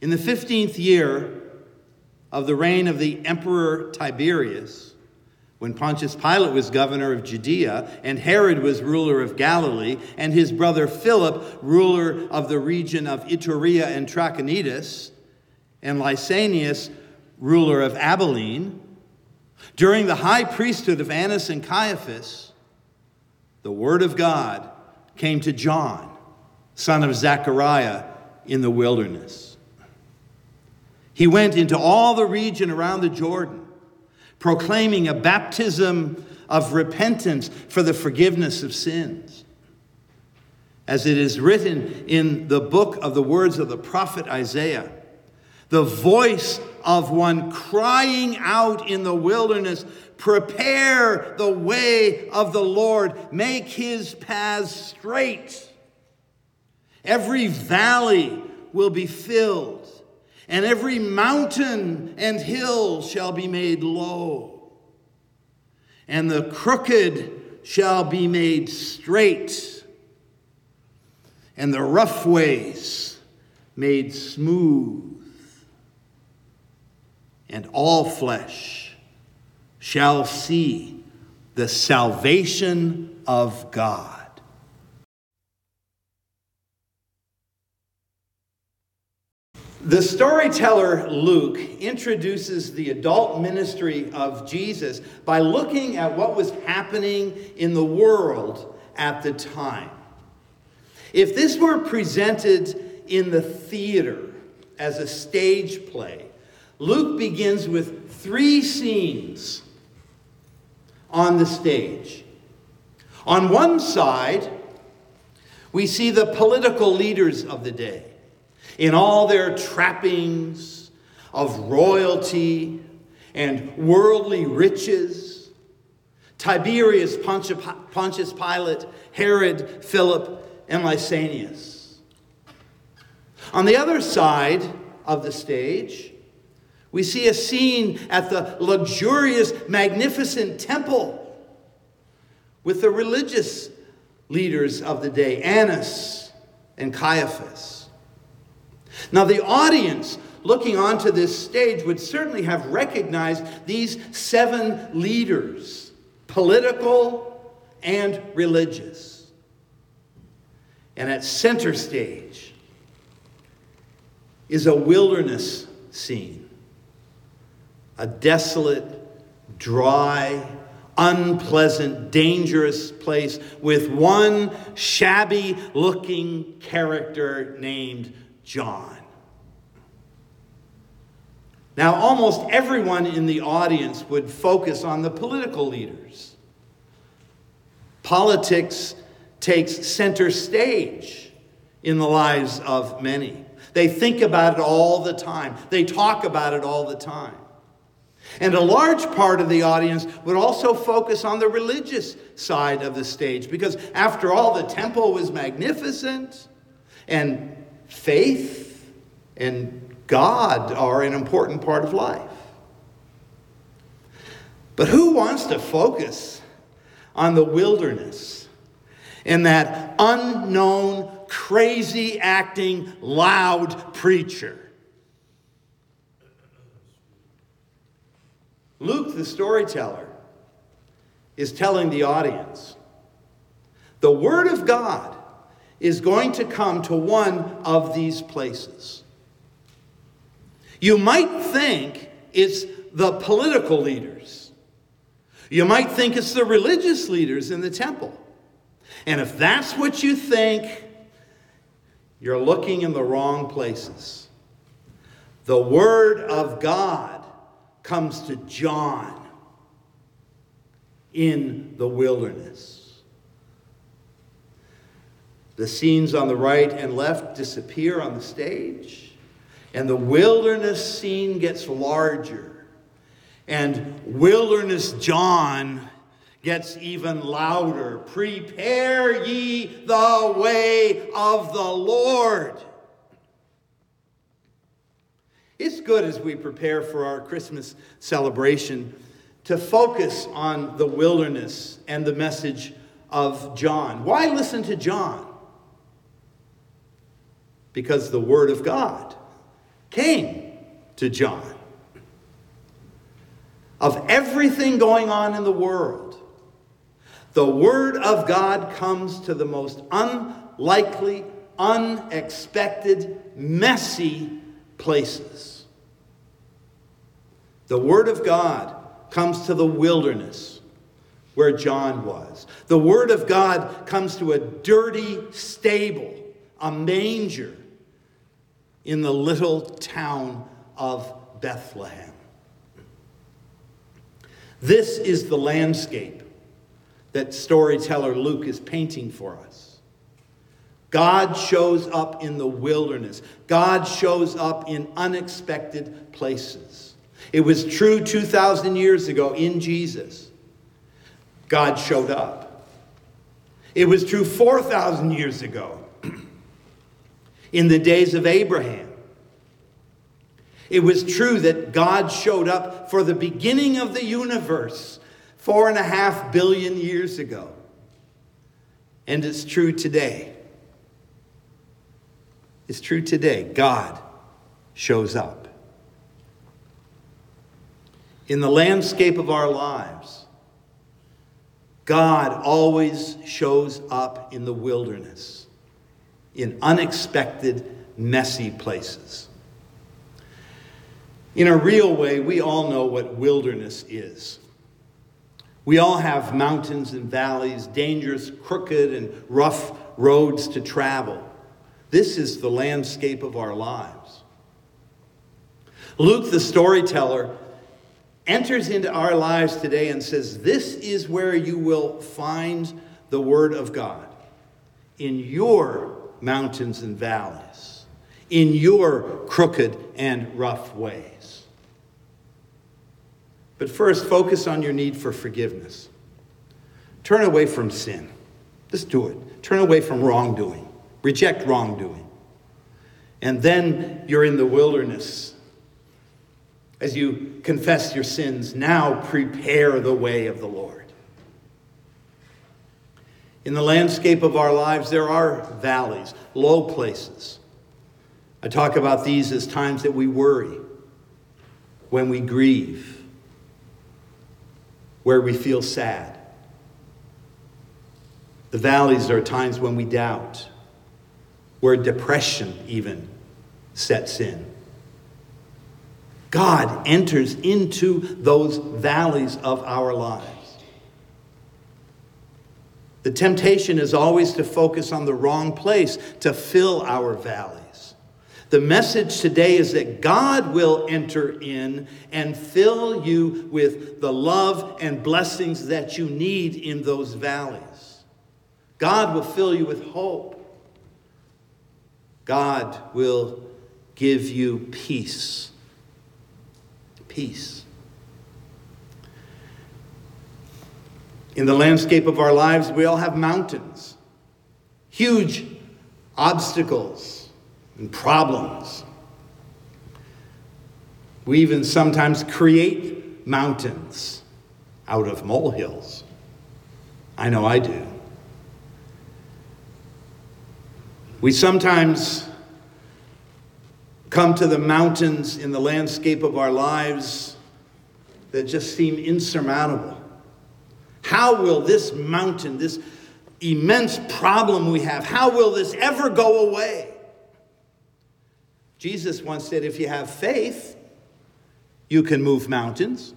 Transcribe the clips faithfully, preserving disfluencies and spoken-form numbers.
In the fifteenth year of the reign of the Emperor Tiberius, when Pontius Pilate was governor of Judea, and Herod was ruler of Galilee, and his brother Philip, ruler of the region of Iturea and Trachonitis, and Lysanias, ruler of Abilene, during the high priesthood of Annas and Caiaphas, the word of God came to John, son of Zechariah, in the wilderness. He went into all the region around the Jordan, proclaiming a baptism of repentance for the forgiveness of sins. As it is written in the book of the words of the prophet Isaiah, the voice of one crying out in the wilderness, prepare the way of the Lord, make his paths straight. Every valley will be filled, and every mountain and hill shall be made low, and the crooked shall be made straight, and the rough ways made smooth, and all flesh shall see the salvation of God. The storyteller Luke introduces the adult ministry of Jesus by looking at what was happening in the world at the time. If this were presented in the theater as a stage play, Luke begins with three scenes on the stage. On one side, we see the political leaders of the day, in all their trappings of royalty and worldly riches. Tiberius, Pontius Pilate, Herod, Philip, and Lysanias. On the other side of the stage, we see a scene at the luxurious, magnificent temple with the religious leaders of the day, Annas and Caiaphas. Now, the audience looking onto this stage would certainly have recognized these seven leaders, political and religious. And at center stage is a wilderness scene, a desolate, dry, unpleasant, dangerous place with one shabby-looking character named John. Now, almost everyone in the audience would focus on the political leaders. Politics takes center stage in the lives of many. They think about it all the time. They talk about it all the time. And a large part of the audience would also focus on the religious side of the stage, because after all, the temple was magnificent, and faith and God are an important part of life. But who wants to focus on the wilderness and that unknown, crazy acting, loud preacher? Luke, the storyteller, is telling the audience, the Word of God is going to come to one of these places. You might think it's the political leaders. You might think it's the religious leaders in the temple. And if that's what you think, you're looking in the wrong places. The Word of God comes to John in the wilderness. The scenes on the right and left disappear on the stage, and the wilderness scene gets larger, and Wilderness John gets even louder. Prepare ye the way of the Lord. It's good as we prepare for our Christmas celebration to focus on the wilderness and the message of John. Why listen to John? Because the Word of God came to John. Of everything going on in the world, the Word of God comes to the most unlikely, unexpected, messy places. The Word of God comes to the wilderness where John was. The Word of God comes to a dirty stable, a manger in the little town of Bethlehem. This is the landscape that storyteller Luke is painting for us. God shows up in the wilderness. God shows up in unexpected places. It was true two thousand years ago in Jesus. God showed up. It was true four thousand years ago in the days of Abraham. It was true that God showed up for the beginning of the universe four and a half billion years ago. And it's true today. It's true today. God shows up. In the landscape of our lives, God always shows up in the wilderness, in unexpected, messy places. In a real way, we all know what wilderness is. We all have mountains and valleys, dangerous, crooked, and rough roads to travel. This is the landscape of our lives. Luke, the storyteller, enters into our lives today and says, this is where you will find the Word of God. In your mountains and valleys. In your crooked and rough ways. But first, focus on your need for forgiveness. Turn away from sin. Just do it. Turn away from wrongdoing. Reject wrongdoing. And then you're in the wilderness. As you confess your sins, now prepare the way of the Lord. In the landscape of our lives, there are valleys, low places. I talk about these as times that we worry, when we grieve, where we feel sad. The valleys are times when we doubt, where depression even sets in. God enters into those valleys of our lives. The temptation is always to focus on the wrong place to fill our valleys. The message today is that God will enter in and fill you with the love and blessings that you need in those valleys. God will fill you with hope. God will give you peace. Peace. In the landscape of our lives, we all have mountains, huge obstacles and problems. We even sometimes create mountains out of molehills. I know I do. We sometimes come to the mountains in the landscape of our lives that just seem insurmountable. How will this mountain, this immense problem we have, how will this ever go away? Jesus once said, if you have faith, you can move mountains.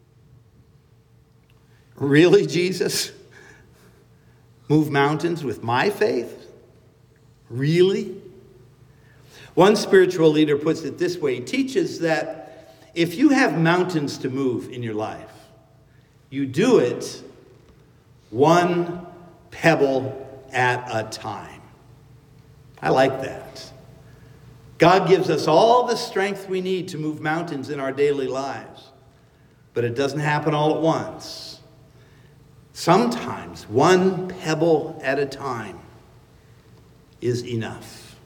Really, Jesus? Move mountains with my faith? Really? One spiritual leader puts it this way. He teaches that if you have mountains to move in your life, you do it one pebble at a time. I like that. God gives us all the strength we need to move mountains in our daily lives. But it doesn't happen all at once. Sometimes one pebble at a time is enough.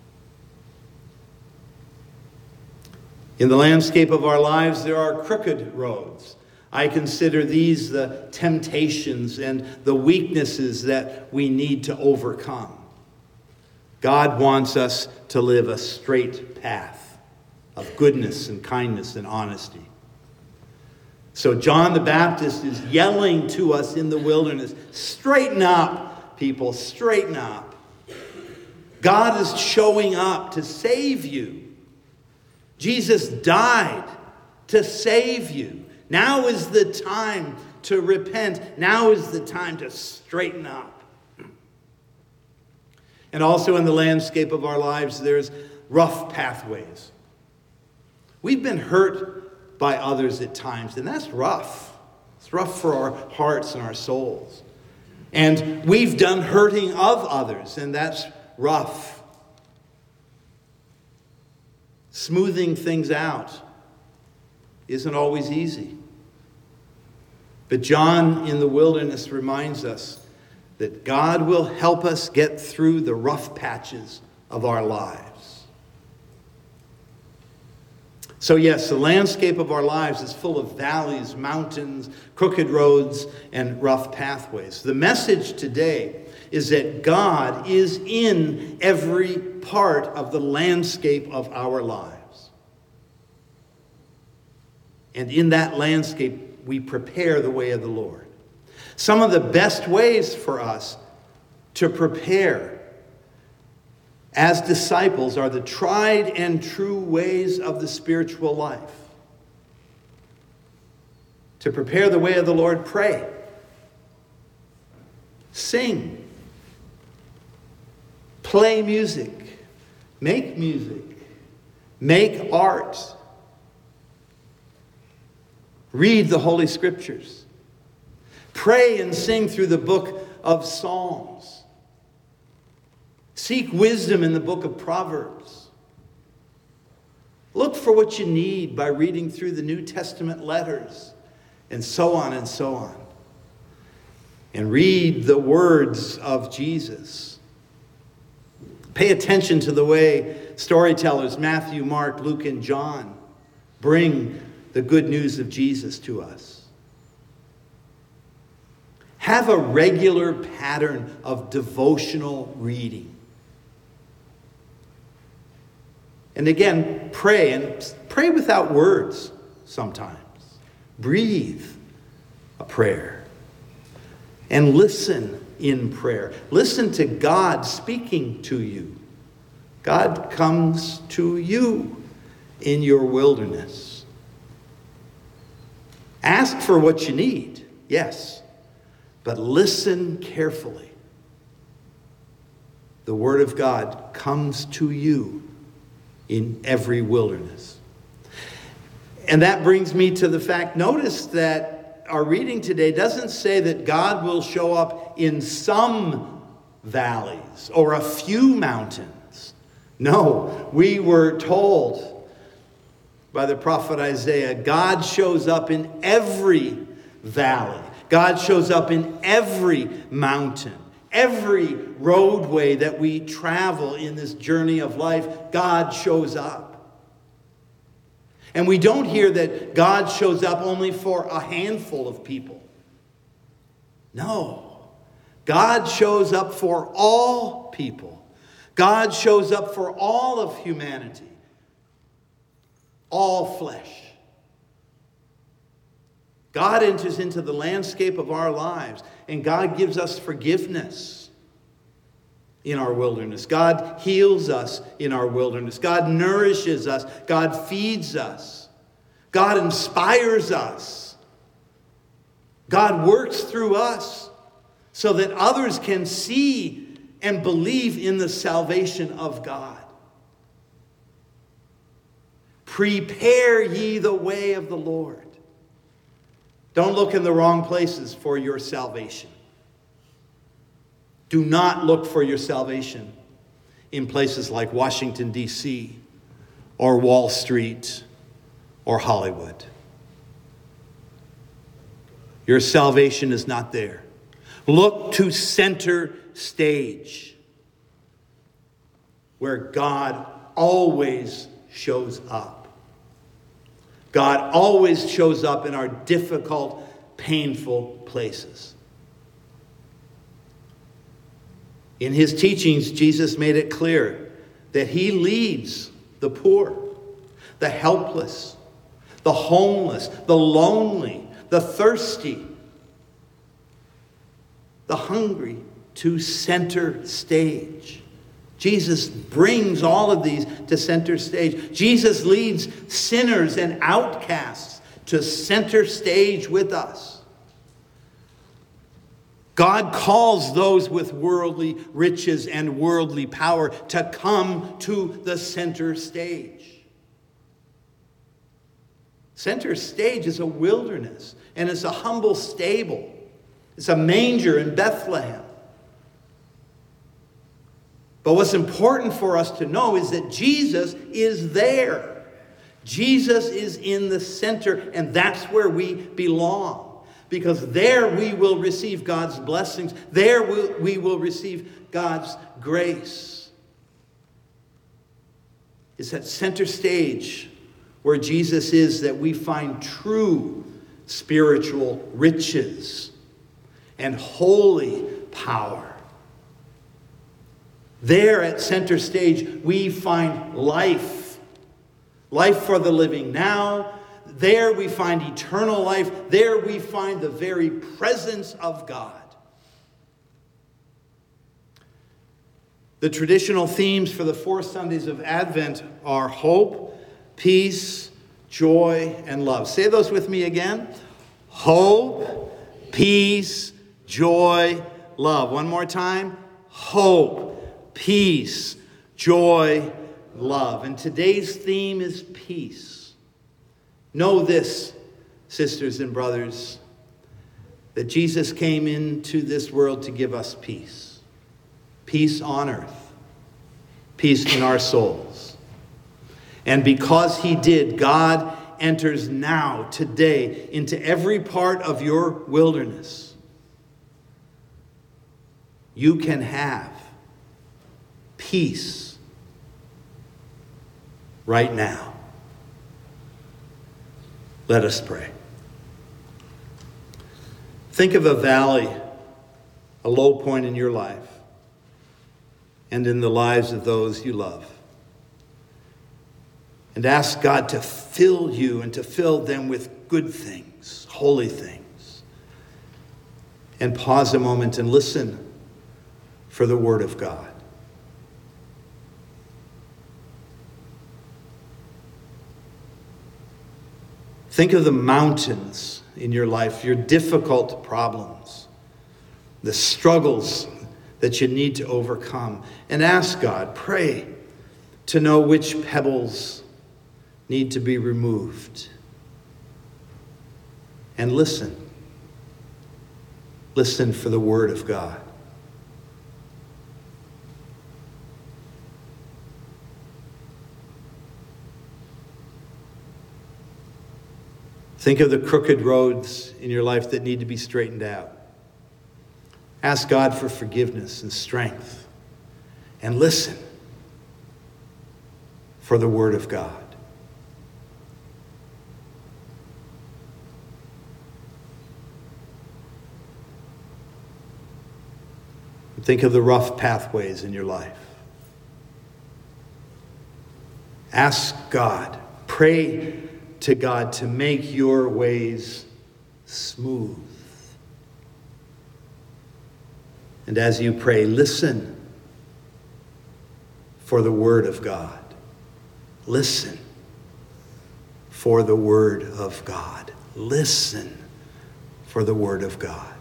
In the landscape of our lives, there are crooked roads. I consider these the temptations and the weaknesses that we need to overcome. God wants us to live a straight path. of goodness and kindness and honesty. So John the Baptist is yelling to us in the wilderness, straighten up, people, straighten up. God is showing up to save you. Jesus died to save you. Now is the time to repent. Now is the time to straighten up. And also in the landscape of our lives, there's rough pathways. We've been hurt by others at times, and that's rough. It's rough for our hearts and our souls. And we've done hurting of others, and that's rough. Smoothing things out isn't always easy. But John in the wilderness reminds us that God will help us get through the rough patches of our lives. So yes, the landscape of our lives is full of valleys, mountains, crooked roads, and rough pathways. The message today is that God is in every part of the landscape of our lives. And in that landscape, we prepare the way of the Lord. Some of the best ways for us to prepare as disciples are the tried and true ways of the spiritual life. To prepare the way of the Lord, pray. Sing. Play music. Make music. Make art. Read the Holy Scriptures. Pray and sing through the book of Psalms. Seek wisdom in the book of Proverbs. Look for what you need by reading through the New Testament letters, and so on and so on. And read the words of Jesus. Pay attention to the way storytellers Matthew, Mark, Luke, and John bring the good news of Jesus to us. Have a regular pattern of devotional reading. And again, pray, and pray without words sometimes. Breathe a prayer. And listen in prayer. Listen to God speaking to you. God comes to you in your wilderness. Ask for what you need, yes, but listen carefully. The Word of God comes to you in every wilderness. And that brings me to the fact, notice that our reading today doesn't say that God will show up in some valleys or a few mountains. No, we were told by the prophet Isaiah, God shows up in every valley. God shows up in every mountain. Every roadway that we travel in this journey of life, God shows up. And we don't hear that God shows up only for a handful of people. No. God shows up for all people. God shows up for all of humanity. All flesh. God enters into the landscape of our lives, and God gives us forgiveness in our wilderness. God heals us in our wilderness. God nourishes us. God feeds us. God inspires us. God works through us so that others can see and believe in the salvation of God. Prepare ye the way of the Lord. Don't look in the wrong places for your salvation. Do not look for your salvation in places like Washington, D C, or Wall Street, or Hollywood. Your salvation is not there. Look to center stage, where God always shows up. God always shows up in our difficult, painful places. In his teachings, Jesus made it clear that he leads the poor, the helpless, the homeless, the lonely, the thirsty, the hungry to center stage. Jesus brings all of these to center stage. Jesus leads sinners and outcasts to center stage with us. God calls those with worldly riches and worldly power to come to the center stage. Center stage is a wilderness, and it's a humble stable. It's a manger in Bethlehem. But what's important for us to know is that Jesus is there. Jesus is in the center, and that's where we belong. Because there we will receive God's blessings. There we will receive God's grace. It's at center stage where Jesus is that we find true spiritual riches and holy power. There at center stage, we find life. Life for the living now. There we find eternal life. There we find the very presence of God. The traditional themes for the four Sundays of Advent are hope, peace, joy, and love. Say those with me again. Hope, peace, joy, love. One more time. Hope, peace, joy, love. And today's theme is peace. Know this, sisters and brothers, that Jesus came into this world to give us peace. Peace on earth. Peace in our souls. And because he did, God enters now, today, into every part of your wilderness. You can have peace right now. Let us pray. Think of a valley, a low point in your life, and in the lives of those you love. And ask God to fill you and to fill them with good things, holy things. And pause a moment and listen for the word of God. Think of the mountains in your life, your difficult problems, the struggles that you need to overcome. And ask God, pray to know which pebbles need to be removed. And listen. Listen for the word of God. Think of the crooked roads in your life that need to be straightened out. Ask God for forgiveness and strength. And listen for the word of God. Think of the rough pathways in your life. Ask God, pray to God to make your ways smooth. And as you pray, listen for the word of God. Listen for the word of God. Listen for the word of God.